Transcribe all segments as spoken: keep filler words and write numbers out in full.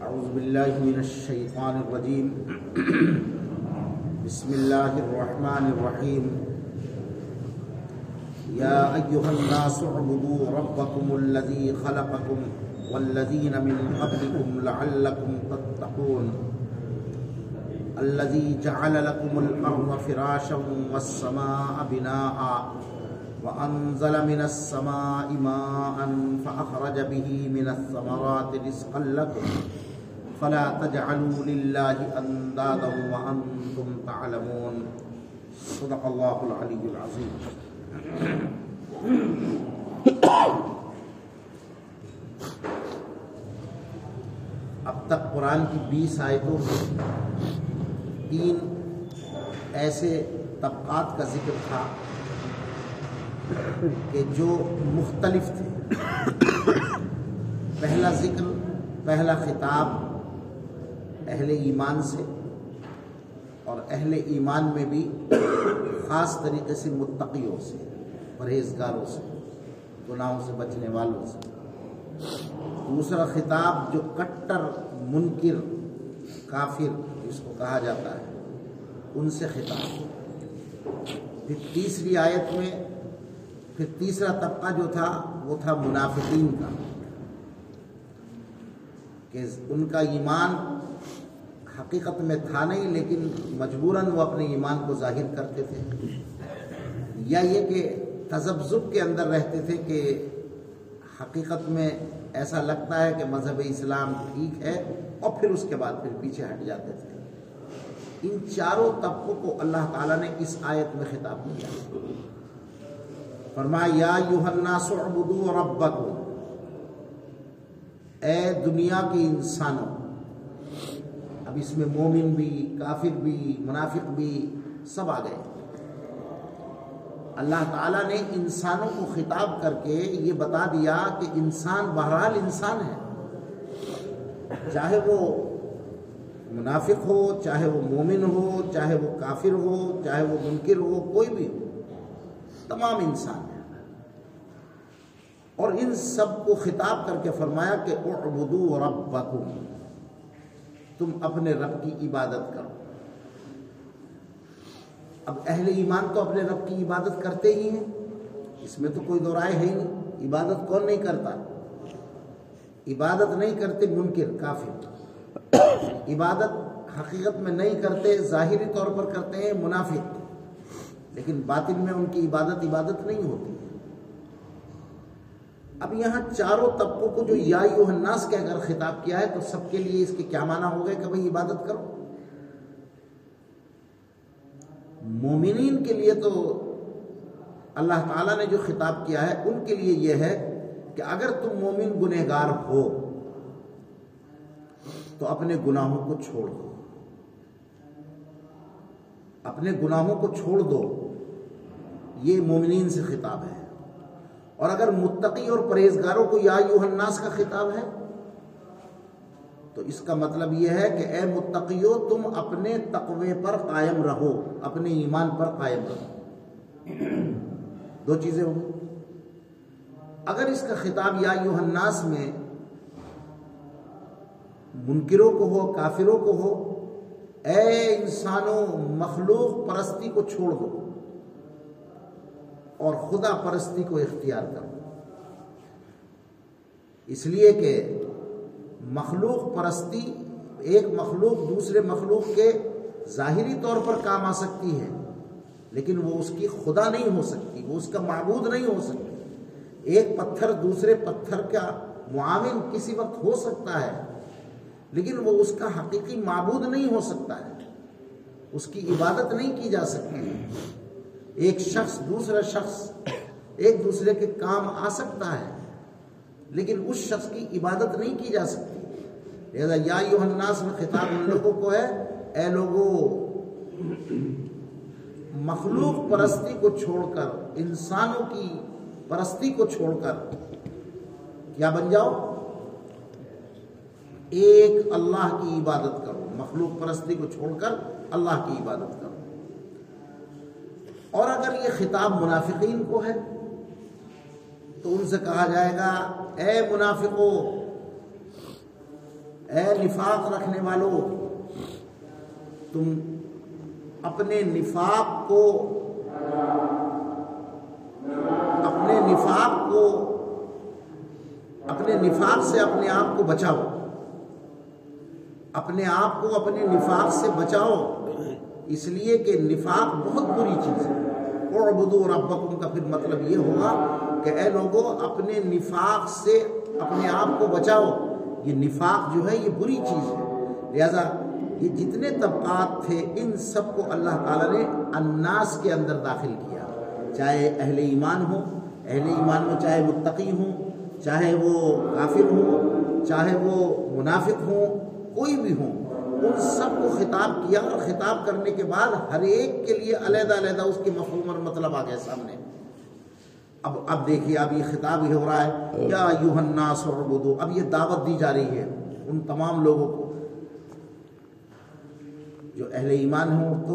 اعوذ باللہ من الشیطان الرجیم بسم اللہ الرحمن الرحیم یا ایہا الناس اعبدوا ربکم الذی خلقکم والذین من قبلکم لعلکم تتقون الذی جعل لکم الارض فراشا والسماء بناء وأنزل من السماء ماء فأخرج به من الثمرات رزقا لكم فلا تجعلوا لله أندادا وأنتم تعلمون صدق الله العلي العظيم. اب تک قرآن کی بیس آیتوں میں تین ایسے طبقات کا ذکر تھا کہ جو مختلف تھے. پہلا ذکر پہلا خطاب اہل ایمان سے، اور اہل ایمان میں بھی خاص طریقے سے متقیوں سے، پرہیزگاروں سے، گناہوں سے بچنے والوں سے. دوسرا خطاب جو کٹر منکر کافر جس کو کہا جاتا ہے ان سے خطاب. پھر تیسری آیت میں پھر تیسرا طبقہ جو تھا وہ تھا منافقین کا، کہ ان کا ایمان حقیقت میں تھا نہیں، لیکن مجبوراً وہ اپنے ایمان کو ظاہر کرتے تھے، یا یہ کہ تذبذب کے اندر رہتے تھے کہ حقیقت میں ایسا لگتا ہے کہ مذہب اسلام ٹھیک ہے، اور پھر اس کے بعد پھر پیچھے ہٹ جاتے تھے. ان چاروں طبقوں کو اللہ تعالیٰ نے اس آیت میں خطاب کیا. فرمایا یا ایھا الناس اعبدوا ربکم، اے دنیا کے انسانوں. اب اس میں مومن بھی، کافر بھی، منافق بھی سب آ گئے. اللہ تعالیٰ نے انسانوں کو خطاب کر کے یہ بتا دیا کہ انسان بہرحال انسان ہے، چاہے وہ منافق ہو، چاہے وہ مومن ہو، چاہے وہ کافر ہو، چاہے وہ منکر ہو، کوئی بھی ہو، تمام انسان ہیں. اور ان سب کو خطاب کر کے فرمایا کہ اعبدوا ربکم، تم اپنے رب کی عبادت کرو. اب اہل ایمان تو اپنے رب کی عبادت کرتے ہی ہیں، اس میں تو کوئی دو رائے ہے ہی نہیں. عبادت کون نہیں کرتا؟ عبادت نہیں کرتے منکر کافر. عبادت حقیقت میں نہیں کرتے، ظاہری طور پر کرتے ہیں منافق، لیکن باطن میں ان کی عبادت عبادت نہیں ہوتی. اب یہاں چاروں طبقوں کو جو یا ایھا الناس کے اگر خطاب کیا ہے تو سب کے لیے اس کے کیا معنی ہو گئے کہ بھئی عبادت کرو. مومنین کے لیے تو اللہ تعالیٰ نے جو خطاب کیا ہے ان کے لیے یہ ہے کہ اگر تم مومن گنہگار ہو تو اپنے گناہوں کو چھوڑ دو، اپنے گناہوں کو چھوڑ دو. یہ مومنین سے خطاب ہے. اور اگر متقی اور پرہیزگاروں کو یا ایھا الناس کا خطاب ہے تو اس کا مطلب یہ ہے کہ اے متقیو تم اپنے تقوی پر قائم رہو، اپنے ایمان پر قائم رہو. دو چیزیں ہوں گی. اگر اس کا خطاب یا ایھا الناس میں منکروں کو ہو، کافروں کو ہو، اے انسانوں مخلوق پرستی کو چھوڑ دو اور خدا پرستی کو اختیار کرو. اس لیے کہ مخلوق پرستی ایک مخلوق دوسرے مخلوق کے ظاہری طور پر کام آ سکتی ہے، لیکن وہ اس کی خدا نہیں ہو سکتی، وہ اس کا معبود نہیں ہو سکتی. ایک پتھر دوسرے پتھر کا معاون کسی وقت ہو سکتا ہے، لیکن وہ اس کا حقیقی معبود نہیں ہو سکتا ہے، اس کی عبادت نہیں کی جا سکتی. ایک شخص دوسرا شخص ایک دوسرے کے کام آ سکتا ہے، لیکن اس شخص کی عبادت نہیں کی جا سکتی. لہذا یا ایھا الناس میں خطاب ان لوگوں کو ہے، اے لوگوں مخلوق پرستی کو چھوڑ کر، انسانوں کی پرستی کو چھوڑ کر کیا بن جاؤ؟ ایک اللہ کی عبادت کرو. مخلوق پرستی کو چھوڑ کر اللہ کی عبادت کرو. اور اگر یہ خطاب منافقین کو ہے تو ان سے کہا جائے گا اے منافقو، اے نفاق رکھنے والوں، تم اپنے نفاق کو اپنے نفاق کو اپنے نفاق سے اپنے آپ کو بچاؤ، اپنے آپ کو اپنے نفاق سے بچاؤ، اس لیے کہ نفاق بہت بری چیز ہے۔ اعبدوا ربکم کا پھر مطلب یہ ہوگا کہ اے لوگوں اپنے نفاق سے اپنے آپ کو بچاؤ، یہ نفاق جو ہے یہ بری چیز ہے۔ لہذا یہ جتنے طبقات تھے ان سب کو اللہ تعالیٰ نے الناس کے اندر داخل کیا، چاہے اہل ایمان ہوں، اہل ایمان میں چاہے متقی ہوں، چاہے وہ کافر ہوں، چاہے وہ منافق ہوں، کوئی بھی ہوں، ان سب کو خطاب کیا، اور خطاب کرنے کے بعد ہر ایک کے لیے علیحدہ علیحدہ اس کے مفہوم اور مطلب آ گئے سامنے۔ اب اب دیکھیے اب یہ خطاب ہی ہو رہا ہے، یا ایھا الناس اعبدوا، اب یہ دعوت دی جا رہی ہے ان تمام لوگوں کو جو اہل ایمان ہوں تو،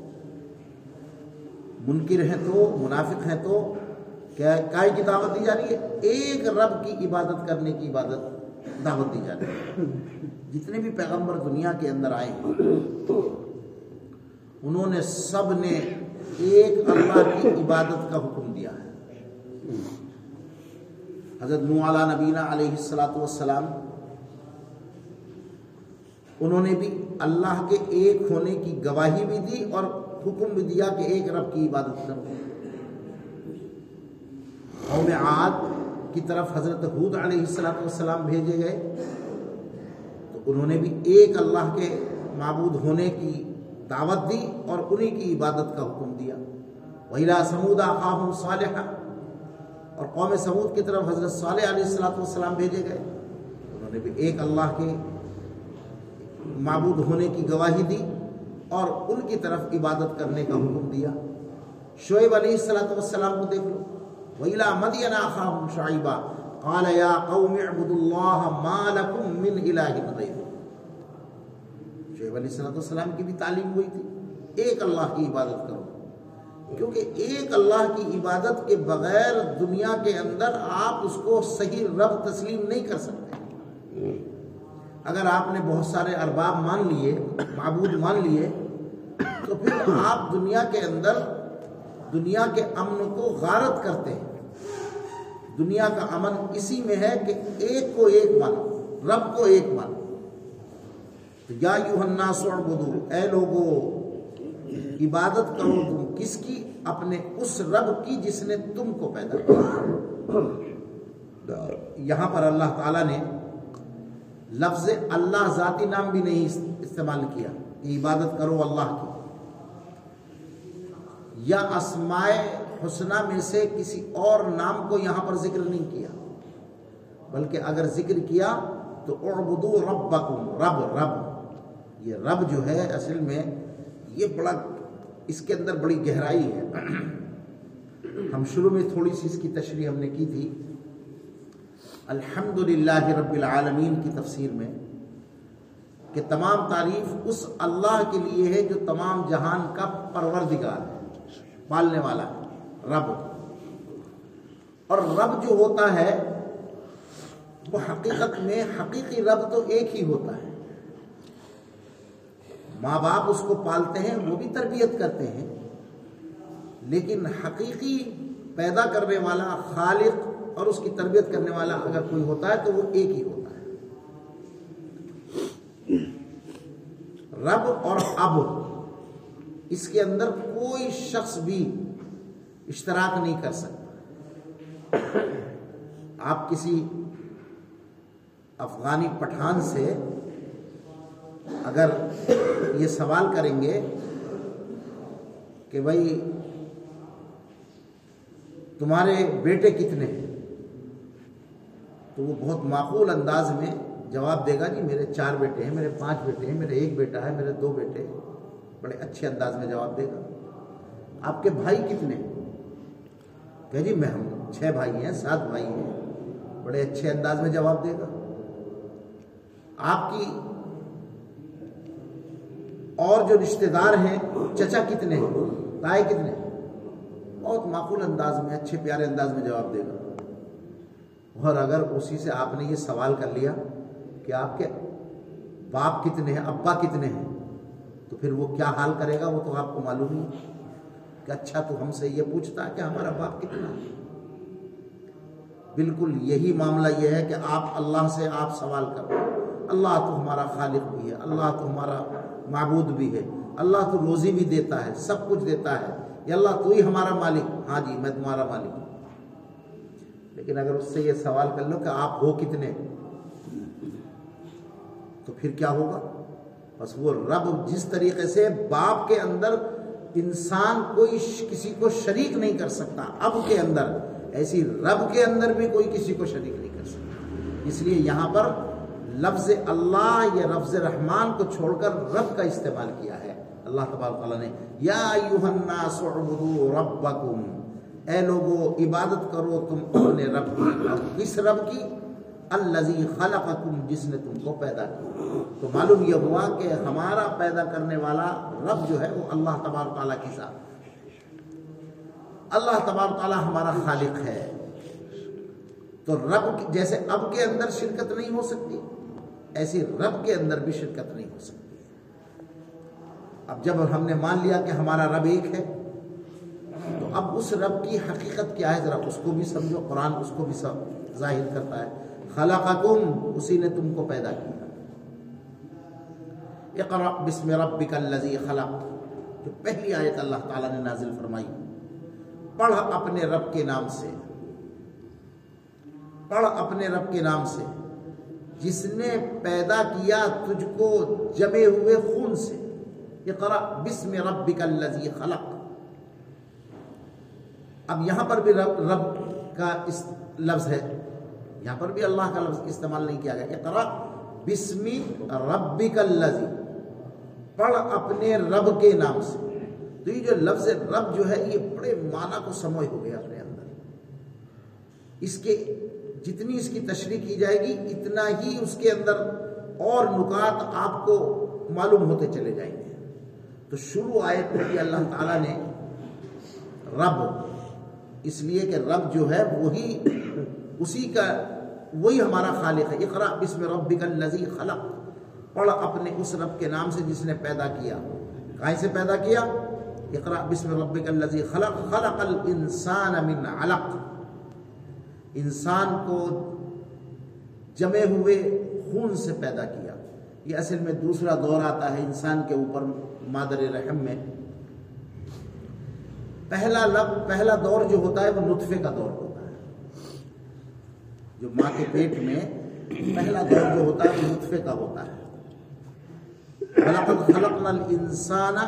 منکر ہیں تو، منافق ہیں تو، کیا کائے کی دعوت دی جا رہی ہے؟ ایک رب کی عبادت کرنے کی عبادت دعوت دی جا رہی ہے۔ جتنے بھی پیغمبر دنیا کے اندر آئے ہیں انہوں نے سب نے ایک اللہ کی عبادت کا حکم دیا ہے۔ حضرت نوح علیہ نبینا علیہ الصلوۃ والسلام انہوں نے بھی اللہ کے ایک ہونے کی گواہی بھی دی اور حکم بھی دیا کہ ایک رب کی عبادت کرو۔ قوم عاد کی طرف حضرت ہود علیہ الصلوۃ والسلام بھیجے گئے تو انہوں نے بھی ایک اللہ کے معبود ہونے کی دعوت دی اور انہی کی عبادت کا حکم دیا۔ وَإِلَىٰ ثَمُودَ أَخَاهُمْ صَالِحًا، اور قوم سمود کی طرف حضرت صالح علیہ الصلوۃ والسلام بھیجے گئے، انہوں نے بھی ایک اللہ کے معبود ہونے کی گواہی دی اور ان کی طرف عبادت کرنے کا حکم دیا۔ شعیب علیہ الصلوۃ والسلام کو دیکھ لو، وَإِلَىٰ مَدْيَنَ أَخَاهُمْ شُعَيْبًا قَالَ يَا قَوْمِ اعْبُدُوا اللَّهَ مَا لَكُم مِّنْ إِلَٰهٍ غَيْرُهُ۔ شعیب علیہ الصلوۃ والسلام کی بھی تعلیم ہوئی تھی ایک اللہ کی عبادت کرو، کیونکہ ایک اللہ کی عبادت کے بغیر دنیا کے اندر آپ اس کو صحیح رب تسلیم نہیں کر سکتے۔ اگر آپ نے بہت سارے ارباب مان لیے، معبود مان لیے، تو پھر آپ دنیا کے اندر دنیا کے امن کو غارت کرتے ہیں۔ دنیا کا امن اسی میں ہے کہ ایک کو ایک مانو، رب کو ایک مانو۔ تو یا ایھا الناس اعبدوا، اے لوگو عبادت کرو تم کس کی؟ اپنے اس رب کی جس نے تم کو پیدا کیا۔ یہاں پر اللہ تعالیٰ نے لفظ اللہ ذاتی نام بھی نہیں استعمال کیا کہ عبادت کرو اللہ کی، یا اسماء حسنہ میں سے کسی اور نام کو یہاں پر ذکر نہیں کیا، بلکہ اگر ذکر کیا تو اعبدوا ربکم، رب رب یہ رب جو ہے اصل میں یہ بڑا، اس کے اندر بڑی گہرائی ہے۔ ہم شروع میں تھوڑی سی اس کی تشریح ہم نے کی تھی الحمدللہ رب العالمین کی تفسیر میں، کہ تمام تعریف اس اللہ کے لیے ہے جو تمام جہان کا پروردگار ہے، پالنے والا ہے، رب۔ اور رب جو ہوتا ہے وہ حقیقت میں حقیقی رب تو ایک ہی ہوتا ہے۔ ماں باپ اس کو پالتے ہیں، وہ بھی تربیت کرتے ہیں، لیکن حقیقی پیدا کرنے والا خالق اور اس کی تربیت کرنے والا اگر کوئی ہوتا ہے تو وہ ایک ہی ہوتا ہے۔ رب اور اب اس کے اندر کوئی شخص بھی اشتراک نہیں کر سکتا۔ آپ کسی افغانی پٹھان سے اگر یہ سوال کریں گے کہ بھائی تمہارے بیٹے کتنے ہیں، تو وہ بہت معقول انداز میں جواب دے گا، جی میرے چار بیٹے ہیں، میرے پانچ بیٹے ہیں، میرے ایک بیٹا ہے، میرے دو بیٹے، بڑے اچھے انداز میں جواب دے گا۔ آپ کے بھائی کتنے ہیں؟ کہ جی میں ہم چھ بھائی ہیں، سات بھائی ہیں، بڑے اچھے انداز میں جواب دے گا۔ آپ کی اور جو رشتہ دار ہیں، چچا کتنے ہیں، تائی کتنے ہیں، بہت معقول انداز میں، اچھے پیارے انداز میں جواب دے گا۔ اور اگر اسی سے آپ نے یہ سوال کر لیا کہ آپ کے باپ کتنے ہیں، ابا کتنے ہیں، تو پھر وہ کیا حال کرے گا وہ تو آپ کو معلوم ہی ہے کہ اچھا تو ہم سے یہ پوچھتا ہے کہ ہمارا باپ کتنا ہے۔ بالکل یہی معاملہ یہ ہے کہ آپ اللہ سے آپ سوال کرو، اللہ تو ہمارا خالق بھی ہے، اللہ تو ہمارا معبود بھی ہے، اللہ تو روزی بھی دیتا ہے، سب کچھ دیتا ہے، یا اللہ تو ہی ہمارا مالک، ہاں جی میں تمہارا مالک ہوں۔ لیکن اگر اس سے یہ سوال کر لو کہ آپ ہو کتنے، تو پھر کیا ہوگا؟ بس وہ رب جس طریقے سے باپ کے اندر انسان کوئی کسی کو شریک نہیں کر سکتا اب کے اندر، ایسی رب کے اندر بھی کوئی کسی کو شریک نہیں کر سکتا۔ اس لیے یہاں پر لفظ اللہ یا لفظ رحمان کو چھوڑ کر رب کا استعمال کیا ہے اللہ تبارک تعالیٰ نے۔ یا ایھا الناس اعبدوا ربکم، اے لوگو عبادت کرو تم اپنے رب کی، اور کس رب کی؟ الذی خلقکم، جس نے تم کو پیدا کیا۔ تو معلوم یہ ہوا کہ ہمارا پیدا کرنے والا رب جو ہے وہ اللہ تبارک تعالیٰ کی ذات ہے۔ اللہ تبارک تعالیٰ ہمارا خالق ہے، تو رب جیسے اب کے اندر شرکت نہیں ہو سکتی، ایسی رب کے اندر بھی شرکت نہیں ہو سکتی۔ اب جب ہم نے مان لیا کہ ہمارا رب ایک ہے، تو اب اس رب کی حقیقت کیا ہے ذرا اس کو بھی سمجھو۔ قرآن اس کو بھی ظاہر کرتا ہے، خلقکم، اسی نے تم کو پیدا کیا۔ اقرأ بسم ربک الذی خلق، جو پہلی آیت اللہ تعالیٰ نے نازل فرمائی، پڑھ اپنے رب کے نام سے، پڑھ اپنے رب کے نام سے جس نے پیدا کیا تجھ کو جمے ہوئے خون سے۔ اقرأ بسم ربک الذی خلق۔ اب یہاں پر بھی رب, رب کا اس لفظ ہے، یہاں پر بھی اللہ کا لفظ استعمال نہیں کیا گیا۔ اقرأ بسم ربک الذی، پڑھ اپنے رب کے نام سے۔ تو یہ جو لفظ رب جو ہے یہ بڑے معنی کو سموئے ہو گیا اپنے اندر، اس کے جتنی اس کی تشریح کی جائے گی اتنا ہی اس کے اندر اور نکات آپ کو معلوم ہوتے چلے جائیں گے۔ تو شروع آیت میں بھی اللہ تعالیٰ نے رب، اس لیے کہ رب جو ہے وہی اسی کا وہی ہمارا خالق ہے۔ اقرأ بسم ربک الذی خلق، پڑھ اپنے اس رب کے نام سے جس نے پیدا کیا۔ کہیں سے پیدا کیا؟ اقرأ بسم ربک الذی خلق، خلق الانسان من علق، انسان کو جمے ہوئے خون سے پیدا کیا۔ یہ اصل میں دوسرا دور آتا ہے انسان کے اوپر مادر رحم میں۔ پہلا لب پہلا دور جو ہوتا ہے وہ نطفے کا دور ہوتا ہے، جو ماں کے پیٹ میں پہلا دور جو ہوتا ہے وہ نطفے کا ہوتا ہے۔ وَلَقَدْ خَلَقْنَا الْإِنسَانَ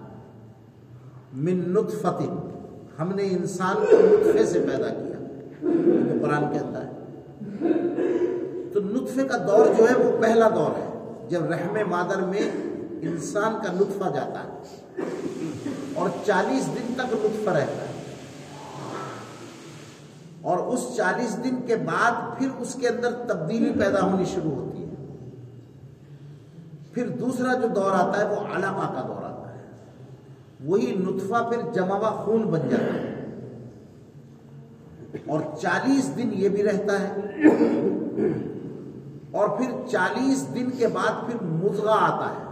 مِن نُطْفَةٍ، ہم نے انسان کو نطفے سے پیدا کیا، یہ قرآن کے اندر ہے۔ تو نطفے کا دور جو ہے وہ پہلا دور ہے، جب رحم مادر میں انسان کا نطفہ جاتا ہے اور چالیس دن تک نطفہ رہتا ہے، اور اس چالیس دن کے بعد پھر اس کے اندر تبدیلی پیدا ہونی شروع ہوتی ہے۔ پھر دوسرا جو دور آتا ہے وہ علقہ کا دور آتا ہے، وہی نطفہ پھر جمع ہوا خون بن جاتا ہے، اور چالیس دن یہ بھی رہتا ہے، اور پھر چالیس دن کے بعد پھر مضغہ آتا ہے۔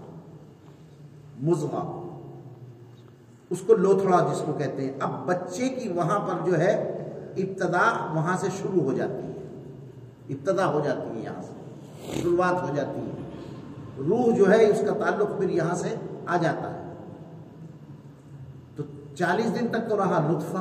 مضغہ اس کو لوتھڑا جس کو کہتے ہیں۔ اب بچے کی وہاں پر جو ہے ابتدا وہاں سے شروع ہو جاتی ہے، ابتدا ہو جاتی ہے، یہاں سے شروعات ہو جاتی ہے۔ روح جو ہے اس کا تعلق پھر یہاں سے آ جاتا ہے۔ تو چالیس دن تک تو رہا نطفہ،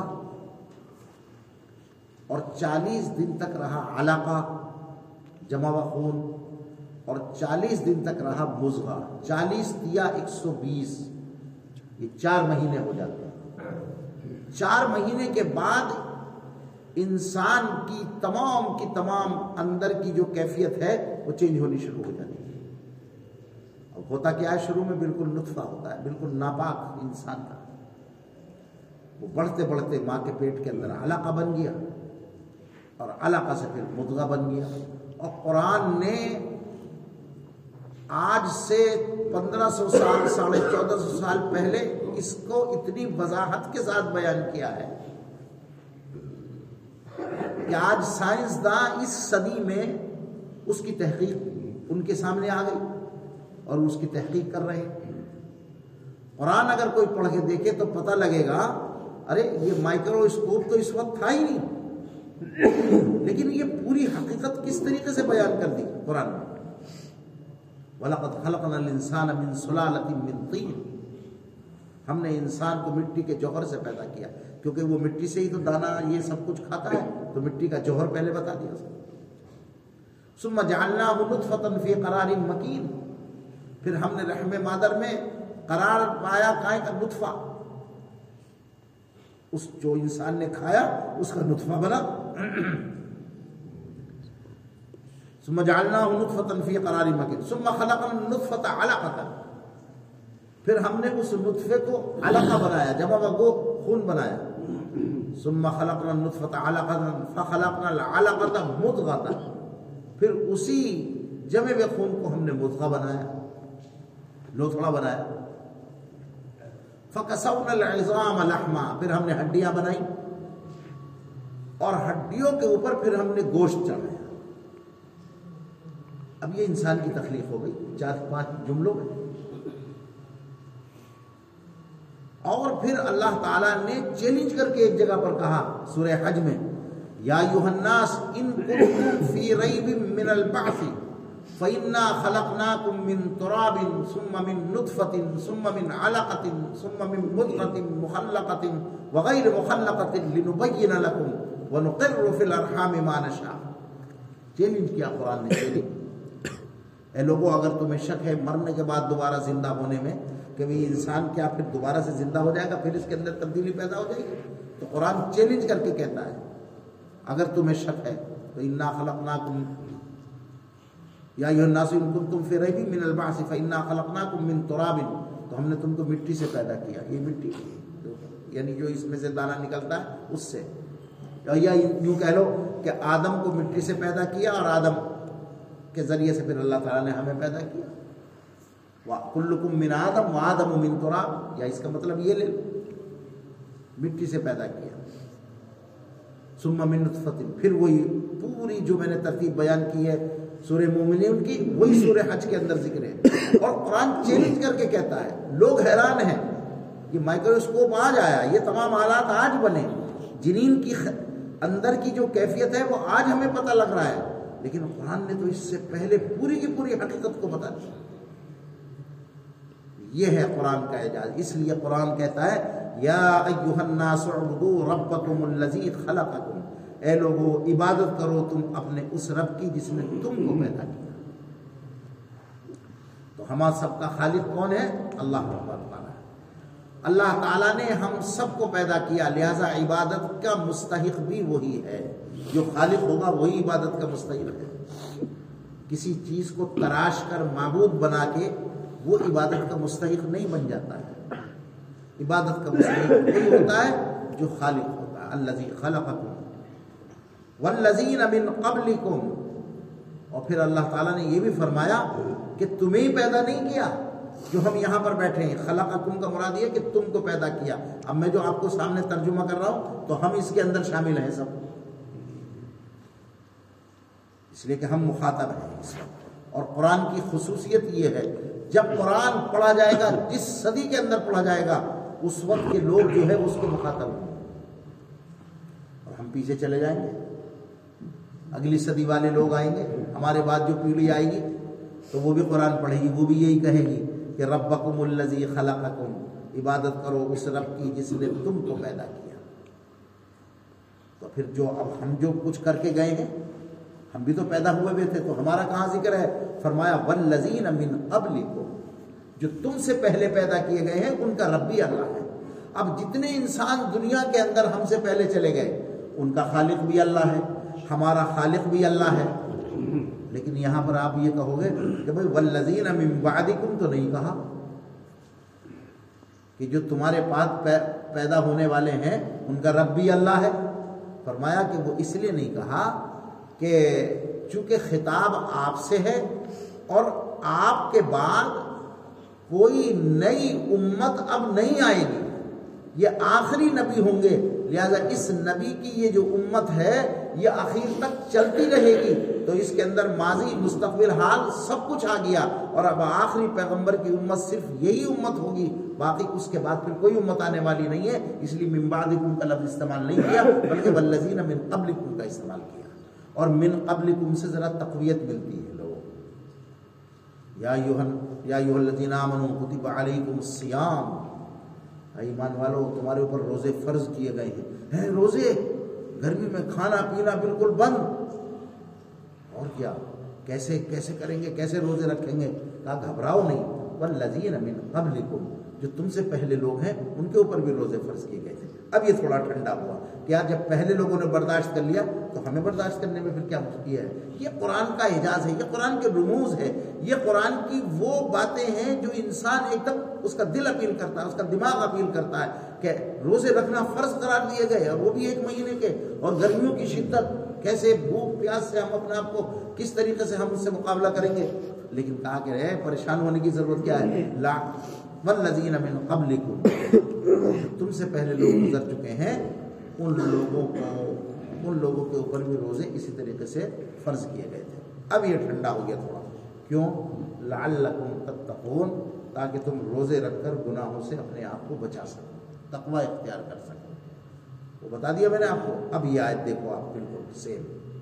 اور چالیس دن تک رہا علقہ جمع و خون، اور چالیس دن تک رہا مضغہ۔ چالیس دیا ایک سو بیس، یہ چار مہینے ہو جاتے ہیں۔ چار مہینے کے بعد انسان کی تمام کی تمام اندر کی جو کیفیت ہے وہ چینج ہونی شروع ہو جاتی ہے۔ اب ہوتا کیا ہے، شروع میں بالکل نطفہ ہوتا ہے، بالکل ناپاک انسان کا، وہ بڑھتے بڑھتے ماں کے پیٹ کے اندر علقہ بن گیا، اور علقہ سے پھر مضغہ بن گیا۔ اور قرآن نے آج سے پندرہ سو سال ساڑھے چودہ سو سال پہلے اس کو اتنی وضاحت کے ساتھ بیان کیا ہے کہ آج سائنسداں اس صدی میں اس کی تحقیق ان کے سامنے آ گئی۔ اور اس کی تحقیق کر رہے ہیں۔ قرآن اگر کوئی پڑھ کے دیکھے تو پتہ لگے گا ارے یہ مائکروسکوپ تو اس وقت تھا ہی نہیں، لیکن یہ پوری حقیقت کس طریقے سے بیان کر دی قرآن میں۔ وَلَقَدْ خَلَقْنَا الْإِنسَانَ مِنْ سُلَالَةٍ مِّن طِينٍ، ہم نے انسان کو مٹی کے جوہر سے پیدا کیا، کیونکہ وہ مٹی سے ہی تو دانا یہ سب کچھ کھاتا ہے، تو مٹی کا جوہر پہلے بتا دیا اس نے۔ ثُمَّ جَعَلْنَاهُ نُطْفَةً فِي قَرَارٍ مَّكِينٍ، پھر ہم نے رحم مادر میں قرار پایا کائیں کا نطفہ، اس جو انسان نے کھایا اس کا نطفہ بنا۔ ثم جعلناه نطفة في قرار مكين ثم خلقنا النطفة علقة، پھر ہم نے اس نطفے کو علقہ بنایا، جمع گو خون بنایا۔ ثم خلقنا النطفة علقة فخلقنا العلقة مضغة، پھر اسی جمع ہوئے خون کو ہم نے مضغہ بنایا، لوتھڑا بنایا۔ فَكَسَوْنَا الْعِظَامَ لَحْمًا، پھر ہم نے ہڈیاں بنائی اور ہڈیوں کے اوپر پھر ہم نے گوشت چڑھایا۔ اب یہ انسان کی تخلیق ہو گئی چار پانچ جملوں میں۔ اور پھر اللہ تعالیٰ نے چیلنج کر کے ایک جگہ پر کہا سورہ حج میں، یا ایھا الناس ان کنتم فی ریب من البعث فإنا خلقناکم من تراب ثم من نطفة ثم من علقة ثم من مضغة مخلقة وغیر مخلقة لنبین لکم ونقر فی الارحام ما نشاء۔ چیلنج کیا قرآن نے، چیلنج، اے لوگوں اگر تمہیں شک ہے مرنے کے بعد دوبارہ زندہ ہونے میں کہ وہ انسان کیا پھر دوبارہ سے زندہ ہو جائے گا، پھر اس کے اندر تبدیلی پیدا ہو جائے گی، تو قرآن چیلنج کر کے کہتا ہے اگر تمہیں شک ہے تو انا خلقناکم یا ایھا الناس ان کنتم فی ریب من البعث فانا خلقناکم من تراب، تو ہم نے تم کو مٹی سے پیدا کیا، یہ مٹی یعنی جو اس میں سے دانہ نکلتا ہے اس سے، یا یوں کہہ لو کہ آدم کو مٹی سے پیدا کیا اور آدم کے ذریعے سے پھر اللہ تعالیٰ نے ہمیں پیدا کیا۔ کلکم من آدم و آدم من تراب، یا اس کا مطلب یہ لے لو مٹی سے پیدا کیا۔ ثم من نطفۃ، پھر وہی پوری جو میں نے ترتیب بیان کی ہے سورہ مومنین کی، وہی سورہ حج کے اندر ذکر ہے۔ اور قرآن چیلنج کر کے کہتا ہے، لوگ حیران ہیں کہ مائکروسکوپ آج آیا، یہ تمام آلات آج بنے، جنین کی اندر کی جو کیفیت ہے وہ آج ہمیں پتہ لگ رہا ہے، لیکن قرآن نے تو اس سے پہلے پوری کی پوری حقیقت کو بتا دیا۔ یہ ہے قرآن کا اعجاز، اس لیے قرآن کہتا ہے یا ایھا الناس اعبدوا ربکم الذی خلقکم، اے لوگو عبادت کرو تم اپنے اس رب کی جس نے تم کو پیدا کیا۔ تو ہمارا سب کا خالق کون ہے؟ اللہ تعالیٰ۔ اللہ تعالیٰ نے ہم سب کو پیدا کیا، لہذا عبادت کا مستحق بھی وہی ہے، جو خالق ہوگا وہی عبادت کا مستحق ہے۔ کسی چیز کو تراش کر معبود بنا کے وہ عبادت کا مستحق نہیں بن جاتا ہے، عبادت کا مستحق وہی ہوتا ہے جو خالق ہوتا ہے۔ الذی خلقکم والذین من قبلکم، اور پھر اللہ تعالیٰ نے یہ بھی فرمایا کہ تمہیں پیدا نہیں کیا جو ہم یہاں پر بیٹھے ہیں، خلقکم کا مراد یہ کہ تم کو پیدا کیا۔ اب میں جو آپ کو سامنے ترجمہ کر رہا ہوں تو ہم اس کے اندر شامل ہیں سب، اس لیے کہ ہم مخاطب ہیں اس وقت۔ اور قرآن کی خصوصیت یہ ہے جب قرآن پڑھا جائے گا، جس صدی کے اندر پڑھا جائے گا، اس وقت کے لوگ جو ہے اس کے مخاطب ہوں گے، اور ہم پیچھے چلے جائیں گے، اگلی صدی والے لوگ آئیں گے، ہمارے بعد جو پیڑھی آئے گی تو وہ بھی قرآن پڑھے گی، وہ بھی یہی کہے گی کہ ربکم الذی خلقکم، عبادت کرو اس رب کی جس نے تم کو پیدا کیا۔ تو پھر جو اب ہم جو کچھ کر کے گئے ہیں، ہم بھی تو پیدا ہوئے ہوئے تھے، تو ہمارا کہاں ذکر ہے؟ فرمایا والذین من قبلکم، جو تم سے پہلے پیدا کیے گئے ہیں ان کا رب بھی اللہ ہے۔ اب جتنے انسان دنیا کے اندر ہم سے پہلے چلے گئے ان کا خالق بھی اللہ ہے، ہمارا خالق بھی اللہ ہے، لیکن یہاں پر آپ یہ کہو گے کہ بھائی والذین من بعدکم تو نہیں کہا کہ جو تمہارے بعد پیدا ہونے والے ہیں ان کا رب بھی اللہ ہے؟ فرمایا کہ وہ اس لیے نہیں کہا کہ چونکہ خطاب آپ سے ہے اور آپ کے بعد کوئی نئی امت اب نہیں آئے گی، یہ آخری نبی ہوں گے لہذا اس نبی کی یہ جو امت ہے یہ آخر تک چلتی رہے گی، تو اس کے اندر ماضی مستقبل حال سب کچھ آ گیا، اور اب آخری پیغمبر کی امت صرف یہی امت ہوگی، باقی اس کے بعد پھر کوئی امت آنے والی نہیں ہے، اس لیے من بعدکم کا لفظ استعمال نہیں کیا بلکہ والذین من قبلکم کا استعمال کیا، اور من قبلکم سے ذرا تقویت ملتی ہے لوگوں۔ یا ایھا الذین آمنوا کتب علیکم الصیام، ایمان والو تمہارے اوپر روزے فرض کیے گئے ہیں۔ ہیں روزے؟ گرمی میں کھانا پینا بالکل بند، اور کیا کیسے کیسے کریں گے، کیسے روزے رکھیں گے؟ کہا گھبراؤ نہیں، والذین من قبلکم، جو تم سے پہلے لوگ ہیں ان کے اوپر بھی روزے فرض کیے گئے تھے۔ اب یہ تھوڑا ٹھنڈا ہوا کہ یار جب پہلے لوگوں نے برداشت کر لیا تو ہمیں برداشت کرنے میں پھر کیا مشکل ہے؟ یہ قرآن کا اعجاز ہے، یہ قرآن کے رموز ہے، یہ قرآن کی وہ باتیں ہیں جو انسان ایک دم اس کا دل اپیل کرتا ہے، اس کا دماغ اپیل کرتا ہے کہ روزے رکھنا فرض قرار دیے گئے، اور وہ بھی ایک مہینے کے، اور گرمیوں کی شدت، کیسے بھوک پیاس سے ہم اپنے آپ کو کس طریقے سے ہم اس سے مقابلہ کریں گے؟ لیکن کہا کہ رہے پریشان ہونے کی ضرورت کیا ہے؟ لا والذین من قبلکم، تم سے پہلے لوگ گزر چکے ہیں ان لوگوں کو ان لوگوں کے اوپر بھی روزے اسی طریقے سے فرض کیے گئے تھے۔ اب یہ ٹھنڈا ہو گیا تھوڑا، کیوں؟ لعلکم تتقون، تاکہ تم روزے رکھ کر گناہوں سے اپنے آپ کو بچا سکو، تقوی اختیار کر سکو۔ وہ بتا دیا میں نے آپ کو۔ اب یہ آیت دیکھو آپ، بالکل سیم،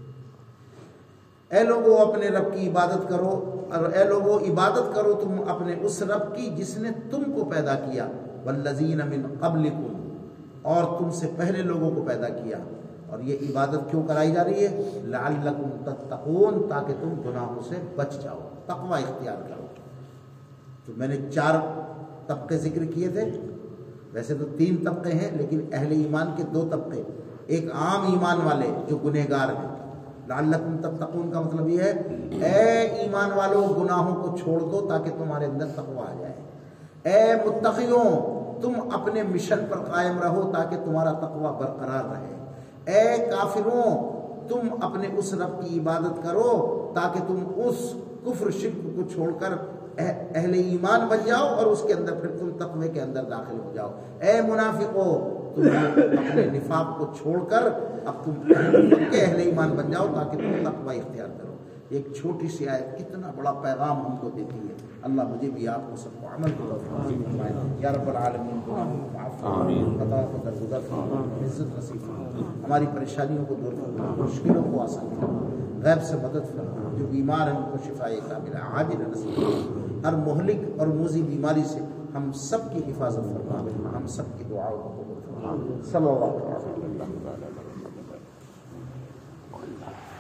اے لوگوں اپنے رب کی عبادت کرو، اور اے لوگوں عبادت کرو تم اپنے اس رب کی جس نے تم کو پیدا کیا، والذین من قبلکم، اور تم سے پہلے لوگوں کو پیدا کیا۔ اور یہ عبادت کیوں کرائی جا رہی ہے؟ لعلکم تتقون، تاکہ تم گناہوں سے بچ جاؤ، تقوی اختیار کرو۔ تو میں نے چار طبقے ذکر کیے تھے، ویسے تو تین طبقے ہیں لیکن اہل ایمان کے دو طبقے، ایک عام ایمان والے جو گنہگار ہیں، لعلکم تتقون کا مطلب یہ ہے اے ایمان والو گناہوں کو چھوڑ دو تاکہ تمہارے اندر تقوی آ جائے، اے متقیوں تم اپنے مشن پر قائم رہو تاکہ تمہارا تقوی برقرار رہے، اے کافروں تم اپنے اس رب کی عبادت کرو تاکہ تم اس کفر شرک کو چھوڑ کر اہل ایمان بن جاؤ، اور اس کے اندر پھر تم تقوی کے اندر داخل ہو جاؤ، اے منافقوں تم اپنے نفاق کو چھوڑ کر اب تم کے اہل ایمان بن جاؤ تاکہ تم تقوی اختیار کرو۔ ایک چھوٹی سی آیت کتنا بڑا پیغام ہم کو دیتی ہے۔ اللہ مجھے بھی آپ کو سب کو عمل کو توفیق فرمائے یا رب العالمین، معاف فرمائے، خطا کو درگزر فرمائے، عزت نصیب فرمائے، ہماری پریشانیوں کو دور فرمائے، مشکلوں کو آسان فرمائے، غیب سے مدد فرمائے، جو بیمار ہیں ان کو شفائے کاملہ عاجلہ نصیب فرمائے، ہر مہلک اور موذی بیماری سے ہم سب کی حفاظت فرمائے، ہم سب کی دعاؤں کو قبول فرمائے۔ صلی اللہ علیہ وسلم۔